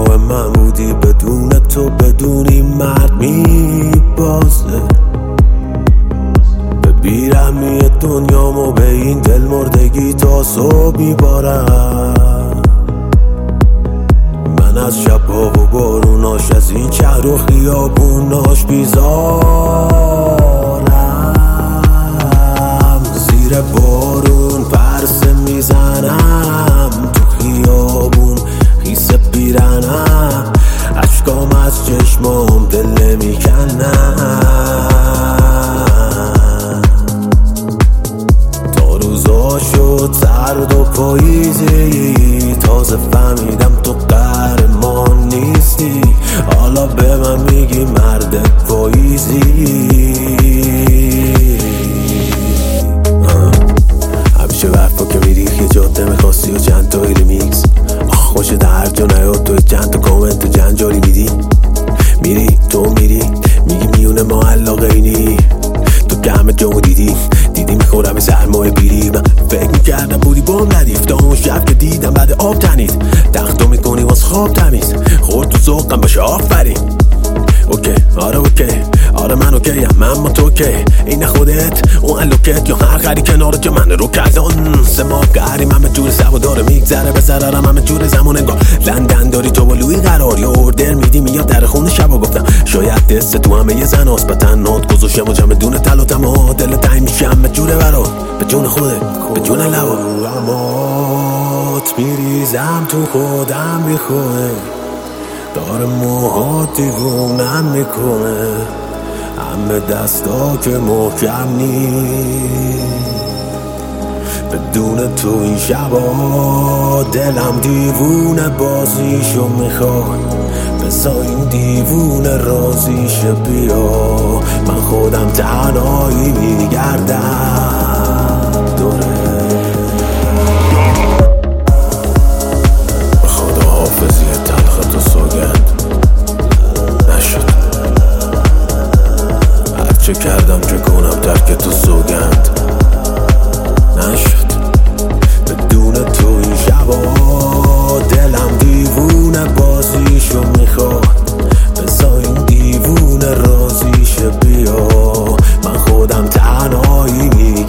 همراه من بودی، بدون تو بدونی مرد میبازه. به بیرحمی دنیامو به این دل مردگی تا صبح میبارم. من از شب‌ها و باروناش، از این شهر و خیابوناش بیزارم. زیر بارون پرسه میزنم، تو خیابون خیسه پیرنم، اشکام از چشمام دل نمیکنم. تا روزا شد سرد و پاییزی، تازه فهمیدم تو قهرمان نیستی. حالا به من میگی مرد پاییزی. همیشه برفا که میری یه جاده میخواستی و چند تا ریمیکس. خوش در جا نیاد توی چند تا کامنت جنجاری میدی. میری تو میری میگی میونه ما علاقه اینی. تو که همه جامو دیدی میخورم سرمایه بیری. من فکر میکردم بودی بام ندیف، تا اون شب که دیدم بعد آب تنید. تختو میکنی واس خواب تمیز، خورد تو ذوقم باشه آفرین. اوکی آره اوکی آره من اوکیم، من با تو که این خودت اون الوکت یا هر خری کنار که من رو کردن. سه ماه قهریم همه جور سوا داره میگذره به ضررم همه جور زمان انگار. لندن داری تو با لوی قرار یا اوردر میدی میاد در خونه شبا. گفتم شاید دست تو همه یه زن هست، بتنات گذاشتم و جمع دونه تل و تمام. دل تنگ میشه همه جوره برات، به جون خودت به جون لبا. امات میریزم تو خودم میخواه، داره موهات دیوونم میکنه. همه دستا که محکم نیست، بدون تو این شبا دلم دیوونه بازیشو میخواد. بذار این دیوونه رازیشه بیا، من خودم تنهایی میگردم دوره. خدا حافظی تلخت و سوگند نشد، هرچه کردم چه کنم ترک تو سوگند نشد. بدون تو این شبا دلم دیوونه بازیشو میخواد. بذار این دیوونه رازیشه بیا، من خودم تنهایی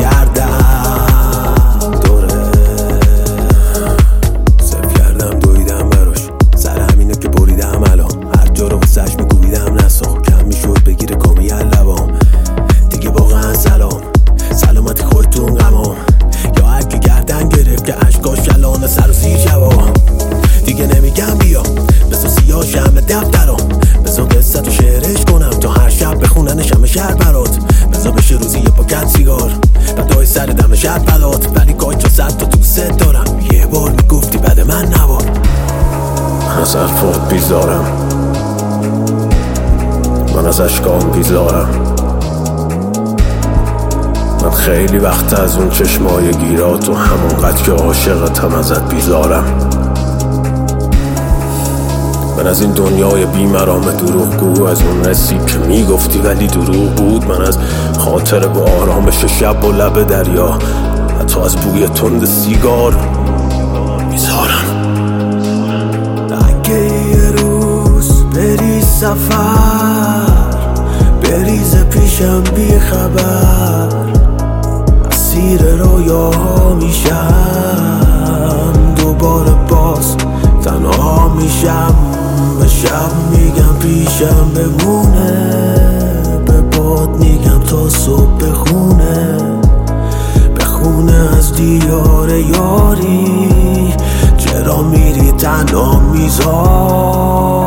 میگردم دوره. صرف کردم دویدم براش، سر همینه که بریدم الان. هر جا رو واسش میگویدم نسا، کم میشد بگیره کامی لبام. دیگه واقعا سلامتی خودتون غمام. یا هرکی گردن گرفت که عشقاش کلانه سر و زیر جواب. دیگه نمیگم بیا بذار سیاه شمه دفترام. بذار قصت و شعرش کنم تا هر شب بخوننش همه شهر برات. بذار بشه روزی یه پاکت سیگار بعدای سر دم شهر بلات. ولی کاج 100 تا دوست دارم، یه بار میگفتی بعد من نبار. از حرفات بیزارم، من از اشکام بیزارم. من خیلی وقت از اون چشمای گیرات و همونقدر که عاشقتم ازت بیزارم. من از این دنیای بیمرام دروغگو، از اون رسی که میگفتی ولی دروغ بود. من از خاطر با آرامش شب و لب دریا، حتی از بوی تند سیگار بیزارم. اگه یه روز بری سفر، بریز پیشم بی خبر، اسیر رویاها میشم. دوباره باز تنها میشم، به شب میگم پیشم بمونه، به باد میگم تا صبح بخونه از دیار یاری. چرا میری تنها میذاری؟